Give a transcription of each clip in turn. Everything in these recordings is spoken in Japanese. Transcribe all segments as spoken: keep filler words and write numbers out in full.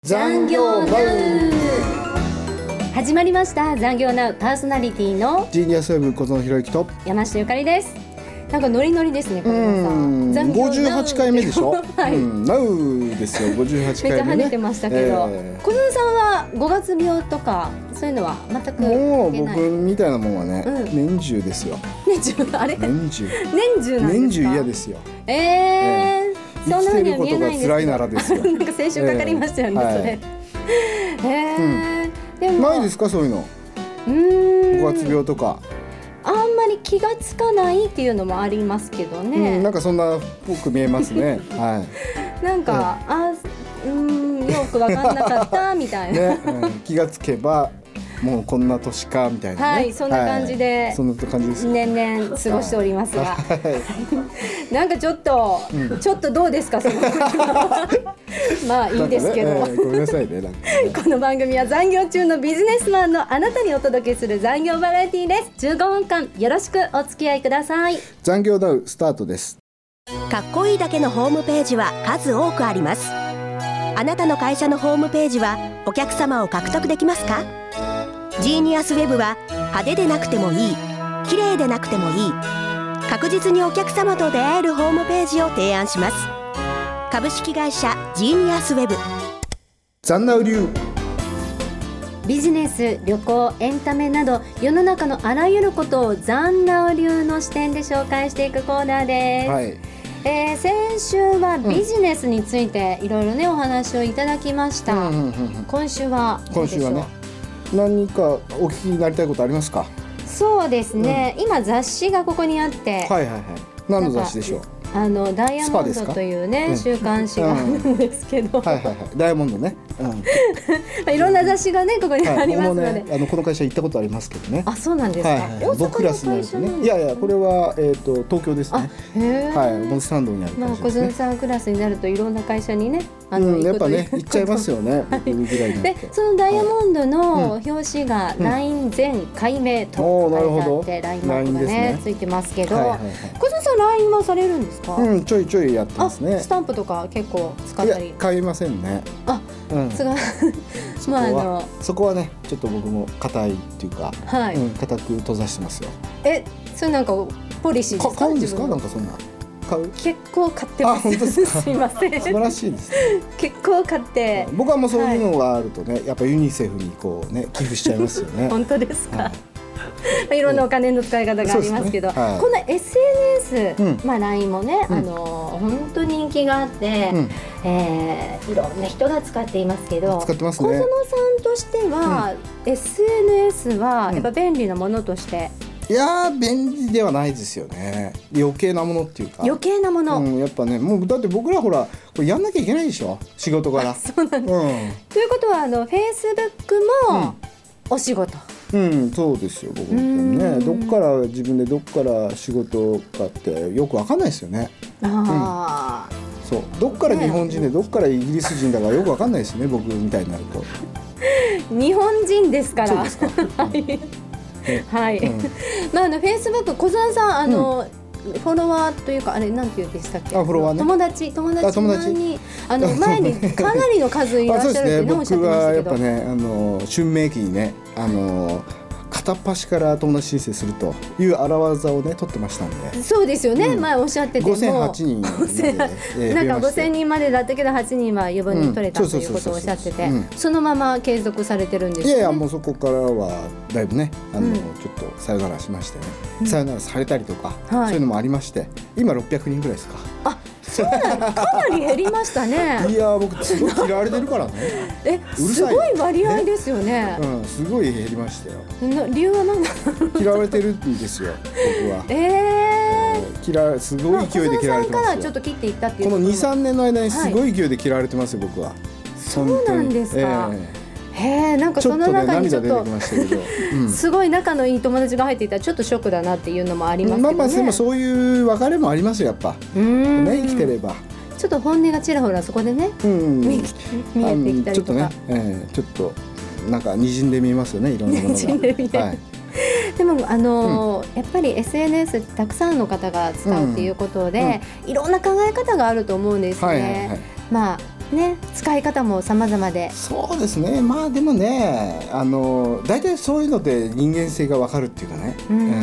残業ナウ始まりました。残業ナウパーソナリティのジーニアスウェブ小園博之と山下ゆかりです。なんかノリノリですね、小園さん。残業ごじゅうはちかいめでしょ、 はい、 うん、ナウですよ。ごじゅうはちかいめ、ね、 めっちゃ跳ねてましたけど、えー、小園さんはごがつ病とかそういうのは全くもう僕みたいなもんはね、うん、年中ですよ。 年中あれ年中年中なんですか。 年中嫌ですよ。 えー、えー生きてることが辛いならですよ。 なんか先週かかりましたよね、えー、それ。へー、うん、でもないですかそういうの。 うーん、 ごがつ病とかあんまり気がつかないっていうのもありますけどね、 うん、なんかそんなっぽく見えますね。はい、 なんか、うん、あうーんよく分かんなかったみたいな、 ね、うん、気がつけばもうこんな年かみたいな、ね、 はい、そんな感じで、はい、 そんな感じです。 年々過ごしておりますが、はい、なんかちょっと、うん、ちょっとどうですかそのまあいいですけど、ね、 えー、ごめんなさいね、なんかねこの番組は残業中のビジネスマンのあなたにお届けする残業バラエティです。じゅうごふんかんよろしくお付き合いください。 残業ダウスタートです。 かっこいいだけのホームページは数多くあります。あなたの会社のホームページはお客様を獲得できますか？ジーニアスウェブは派手でなくてもいい、綺麗でなくてもいい、確実にお客様と出会えるホームページを提案します。株式会社ジーニアスウェブ。 残ナウ流、 ビジネス、旅行、エンタメなど世の中のあらゆることを残ナウ流の視点で紹介していくコーナーです。はい、えー、先週はビジネスについていろいろねお話をいただきました。うんうんうんうん、今週はどうでしょう。 今週はね、何かお聞きになりたいことありますか？ そうですね、うん、今雑誌がここにあって、 はいはいはい、何の雑誌でしょう？ あのダイヤモンドというね、うん、週刊誌があるんですけど、 はいはいはい、ダイヤモンドね、 うん、いろんな雑誌がねここにありますので、はい、 ね、あのこの会社行ったことありますけどね。 あ、そうなんですか。はいはいはい、大阪の会社なんですね。 いやいや、これは、えー、と東京ですね。はい、モンスタンドにある会社ですね。 まあ、小園さんクラスになるといろんな会社にね、 あの、うん、やっぱね行っちゃいますよね。はい、僕ぐらいになると。 でそのダイヤモンドの表紙が ライン 全解明と書いてあって、うん、ライン マークが ね, ねついてますけど、はいはいはい、小園さん ライン はされるんですか？ うん、ちょいちょいやってますね。 スタンプとか結構使ったり。 いや、買いませんね。 あ、うん、そ, まあ、あのそこはねちょっと僕も硬いっていうか、はい、うん、硬く閉ざしてますよ。 え、それなんかポリシーですか？ 買うんですか？なんかそんな買う？ 結構買ってます。あ、本当ですか？すいません。 素晴らしいです、ね、 結構買って、 僕はもうそういうのがあるとね、はい、やっぱユニセフにこうね寄付しちゃいますよね。 本当ですか？はい、いろんなお金の使い方がありますけど、ね、はい、この エスエヌエス、うん、まあ、ライン もね、うん、あの本当に人気があって、うん、えー、いろんな人が使っていますけど、 使ってますね。 小園さんとしては、うん、エスエヌエス はやっぱ便利なものとして、 いやー便利ではないですよね。余計なものっていうか、 余計なもの、 うん、やっぱね、もうだって僕らほらこれやんなきゃいけないでしょ、仕事から。 そうなんです、うん、ということはあの Facebook もお仕事、 うん、うん、そうですよ。僕ね、どっから自分でどっから仕事かってよくわかんないですよね。あ、うん、そう、どっから日本人でどっからイギリス人だかよくわかんないですね、僕みたいになると。 日本人ですから。 そうですか。 はいはい、うん、まああのフェイスブック、小園さんあの、うん、フォロワーというかあれなんて言うんでしたっけ？ あ、フォロワーね、 友達友達にあの前にかなりの数いらっしゃるってねおっしゃってましたけど、 僕はやっぱね、あの春明期にね、あの片っ端から友達申請するという荒技をね取ってましたんで。 そうですよね、うん、前おっしゃっててごせんはちにんまで、 えー、なんかごせんにんまでだったけどはちにんは余分に取れたということをおっしゃってて、そのまま継続されてるんですよね。 いやいや、もうそこからはだいぶね、あの、うん、ちょっとさよならしましてね、うん、さよならされたりとか、はい、そういうのもありまして、今ろっぴゃくにんぐらいですか。あ、 そうなんかなり減りましたね。 いや、僕すごい嫌われてるからね。 え、すごい割合ですよね。 うん、すごい減りましたよ。 理由は何だ？ 嫌われてるんですよ、僕は。 えー、嫌すごい勢いで嫌われてますよ。小園さんからちょっと切っていったっていう。 このに、さんねんの間にすごい勢いで嫌われてますよ、はい、僕は。 そうなんですか。えー、へえ、なんかその中にちょっとすごい仲のいい友達が入っていたらちょっとショックだなっていうのもありますけどね。 まあまあ、でもそういう別れもありますよ、やっぱ。うん、ね、生きてれば。 ちょっと本音がちらほらそこでね、うん、見えてきたりとか、ちょっとね、 えー、ちょっとなんか滲んで見ますよね、いろんなものが。滲んで見える、はい、 でもあの、うん、やっぱり エスエヌエス たくさんの方が使うっていうことで、うん、いろんな考え方があると思うんですね。はいはいはい、まあね、使い方も様々で。 そうですね。まあでもね、あの大体そういうので人間性が分かるっていうかね、うん、うん、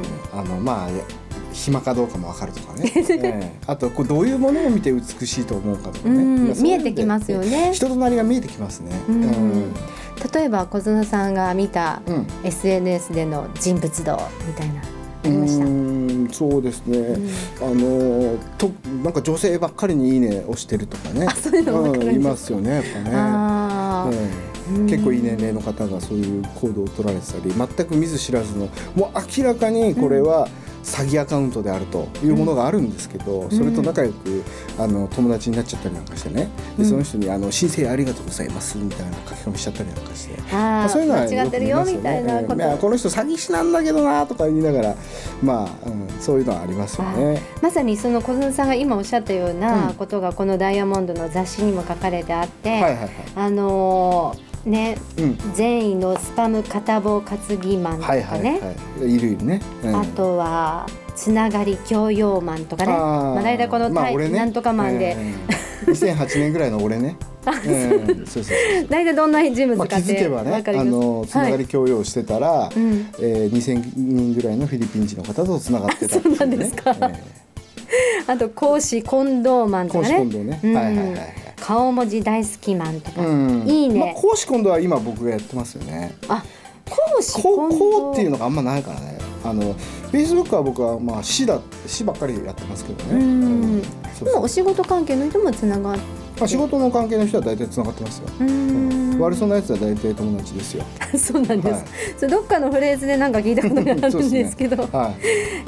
あのまあ暇かどうかも分かるとかね、えー、あとこうどういうものを見て美しいと思うかとかね、 うん、見えてきますよね。 人となりが見えてきますね、うん、うん、 例えば小園さんが見た エスエヌエス での人物像みたいな、ありました？うーん、そうですね、うん、あのとなんか女性ばっかりにいいねをしてるとかね、 あ、そういうの分かるんですか？ いますよね、やっぱね。あ、うん、結構いい年齢の方がそういう行動を取られてたり、全く見ず知らずのもう明らかにこれは詐欺アカウントであるというものがあるんですけど、うん、それと仲良くあの友達になっちゃったりなんかしてね、でその人にあの申請ありがとうございますみたいな書き込みしちゃったりなんかして、 あ、まあ、そういうのはよく見ますよね。間違ってるよみたいなこと、 うん、この人詐欺師なんだけどなとか言いながら、まあ、うん、そういうのはありますよね。 まさにその小園さんが今おっしゃったようなことがこのダイヤモンドの雑誌にも書かれてあって、はいはいはい、あのーね、うん、善意のスパム片棒担ぎマンとかね、はいはいはい、いるいるね、うん、あとはつながり教養マンとかね、まあ、大体この、まあね、なんとかマンで、えー、にせんはちねんぐらいの俺ね大体どんな人物かって、まあ、 気づけばね、あのつながり教養してたら、はい、うん、えー、にせんにんぐらいのフィリピン人の方とつながってたっていうね。 そうなんですか、えー、あと講師近藤マンとかね、 講師近藤ね、うん、はいはいはい、 顔文字大好きマンとか、うん、いいね、 まあ、講師今度は今僕がやってますよね。 あ、講師今度こうっていうのがあんまないからね。あの Facebook は僕はまあ詩だ詩ばっかりやってますけどね。うん、うん、 そうそう、でもお仕事関係の人もつながって、 まあ、仕事の関係の人は大体つながってますよ。うん、うん、悪そうなやつは大体友達ですよ。 そうなんです、はい、それどっかのフレーズでなんか聞いたことがあるんですけどね、はい、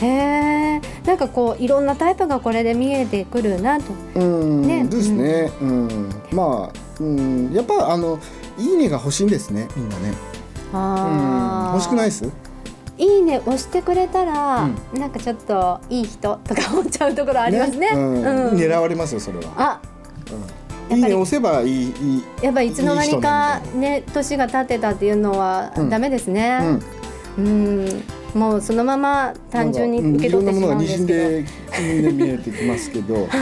へー、なんかこういろんなタイプがこれで見えてくるなと、 うん、ね、ですね、うん、まあ、うん、やっぱあのいいねが欲しいんですね、みんなね。あ、うん、欲しくないです？ いいね押してくれたら、うん、なんかちょっといい人とか思っちゃうところありますね。ね、うん、 うん、狙われますよそれは。あ、うん、いいね押せばいい、いい、 やっぱりいつの間にかね、年が経ってたっていうのはダメですね。うん、うん、もうそのまま単純に受け取ってしまうんですけど、いろんなものが滲んで見えてきますけど、はい、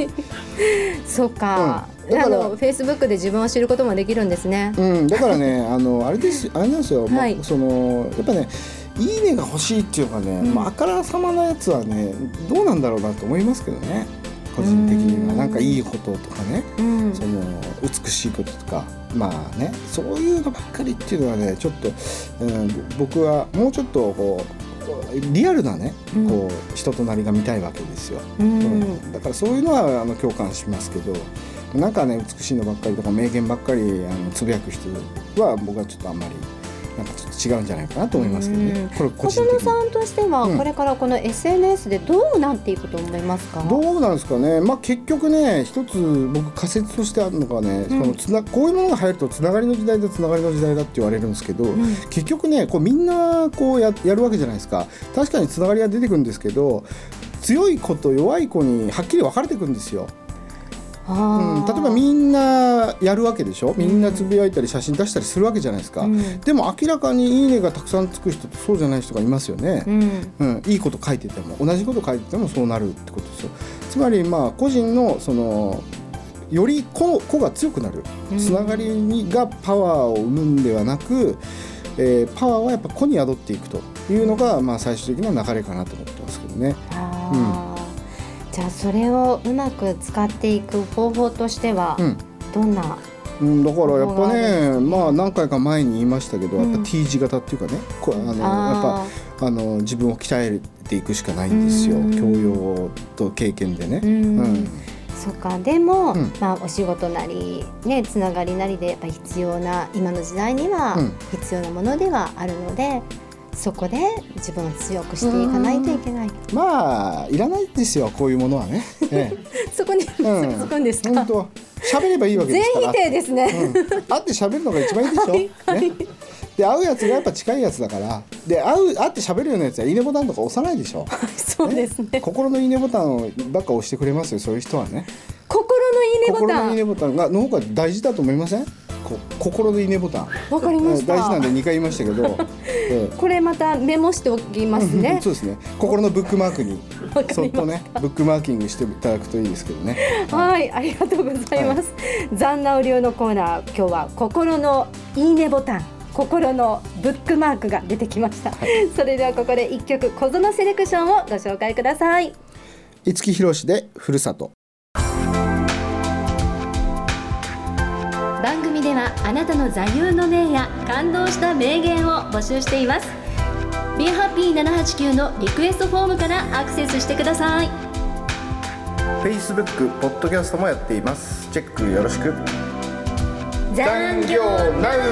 そうか、うん、だからフェイスブックで自分を知ることもできるんですね。 うん、だからね、あのあれです、あれなんですよ、はい、そのやっぱね、いいねが欲しいっていうかね、うん、まあ、あからさまなやつはね、どうなんだろうなと思いますけどね、個人的には。なんかいいこととかね、うん、その美しいこととか、まあね、そういうのばっかりっていうのはね、ちょっと、うん、僕はもうちょっとこうリアルなね、うん、こう人となりが見たいわけですよ、うんうん、だからそういうのはあの共感しますけど、なんかね、美しいのばっかりとか名言ばっかりあのつぶやく人は僕はちょっとあんまりなんかちょっと違うんじゃないかなと思いますけどね。これ個人的に。 小園さんとしてはこれからこの エスエヌエス でどうなっていくと思いますか？ どうなんですかね。まあ結局ね、一つ僕仮説としてあるのがね、うん、そのつなこういうものが入るとつながりの時代だつながりの時代だって言われるんですけど、うん、結局ね、こうみんなこう や, やるわけじゃないですか。確かにつながりは出てくるんですけど、強い子と弱い子にはっきり分かれてくるんですよ。うん、例えばみんなやるわけでしょ、みんなつぶやいたり写真出したりするわけじゃないですか、うん、でも明らかにいいねがたくさんつく人とそうじゃない人がいますよね、うんうん、いいこと書いてても同じこと書いててもそうなるってことですよ。つまりまあ個人のそのより 個, 個が強くなるつながりがパワーを生むんではなく、えー、パワーはやっぱ個に宿っていくというのが、まあ、最終的な流れかなと思ってますけどね。あ、 うん、じゃあそれをうまく使っていく方法としてはどんな、 うん、だからやっぱね、まあ何回か前に言いましたけど、やっぱ T 字型っていうかね、こあのやっぱあの自分を鍛えていくしかないんですよ、教養と経験でね。うん、うん、 そうか。でも、うん、まあ、お仕事なり、ね、つながりなりでやっぱ必要な今の時代には必要なものではあるので、うん、そこで自分を強くしていかないといけない。 まあいらないですよ、こういうものはね、ええ、そこにつくんですか。 本当喋ればいいわけですから。 全否定ですね、 うん、会って喋るのが一番いいでしょ、はいはい、ね、で会うやつがやっぱ近いやつだから、で会う会って喋るようなやつはいいねボタンとか押さないでしょそうですね、 心のいいねボタンをばっか押してくれますよ、そういう人はね。 心のいいねボタン、 心のいいねボタンがの方が大事だと思いません？ こ心のいいねボタンわかりました。 大事なんでにかい言いましたけど、 えー、これまたメモしておきますね。 そうですね。心のブックマークにそっとねブックマーキングしていただくといいですけどね。 はい、はい、ありがとうございます。はい、残直流のコーナー、今日は心のいいねボタン、心のブックマークが出てきました。はい、それではここで一曲小園セレクションをご紹介ください。 五木ひろしでふるさと。 番組ではあなたの座右の銘や感動した名言を募集しています。 ビーハッピーななはちきゅう のリクエストフォームからアクセスしてください。 Facebook、ポッドキャストもやっています。チェックよろしく。 残業ナウ。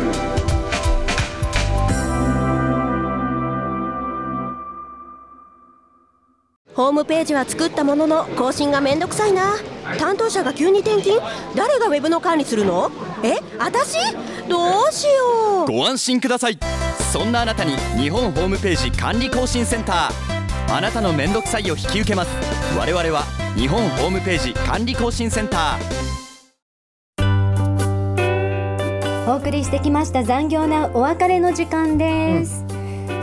ホームページは作ったものの更新がめんどくさいな。担当者が急に転勤？誰がウェブの管理するの？え、私？どうしよう。 ご安心ください。そんなあなたに日本ホームページ管理更新センター。あなたのめんどくさいを引き受けます。我々は日本ホームページ管理更新センター。お送りしてきました残業なお別れの時間です。うん、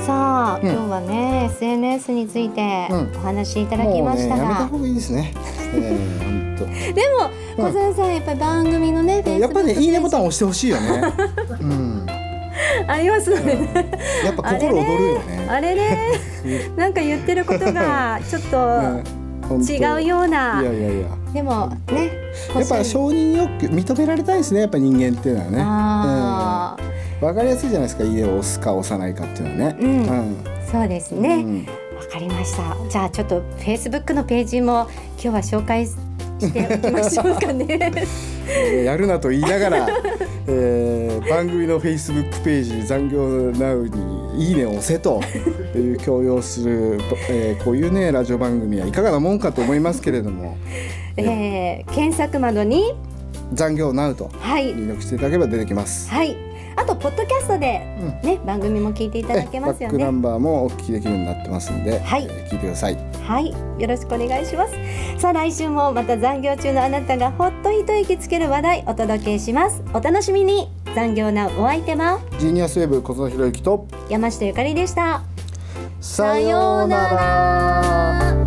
さあ、うん、今日はね エスエヌエス についてお話しいただきましたが、うん、 もうね、やめた方がいいですね。えー、本当でも小園さん、やっぱり番組のね、 やっぱり、ね、いいねボタン押してほしいよね。うん、 ありますね、 うん、やっぱ心躍るよね。 あれね、なんか言ってることがちょっと違うような、 いやいやいや、 でもね、 やっぱ承認欲求認められたいですね、やっぱ人間っていうのはね。あ、うん、分かりやすいじゃないですか、いいねを押すか押さないかっていうのはね。うんうん、そうですね、うん、 分かりました。じゃあちょっと Facebook のページも今日は紹介しておきましょうかね。 やるなと言いながら、えー、番組の Facebook ページ残業ナウにいいねを押せという強要する、えー、こういうねラジオ番組はいかがなもんかと思いますけれども、 えー、検索窓に残業ナウと入力していただければ出てきます。 はい、あとポッドキャストで、ね、うん、番組も聞いていただけますよね。 バックナンバーもお聞きできるようになってますんで、はい、えー、聞いてください。 はい、よろしくお願いします。さあ来週もまた残業中のあなたがほっと一息つける話題お届けします。お楽しみに。残業なお相手はジーニアスウェブ小園博之と山下ゆかりでした。 さようなら。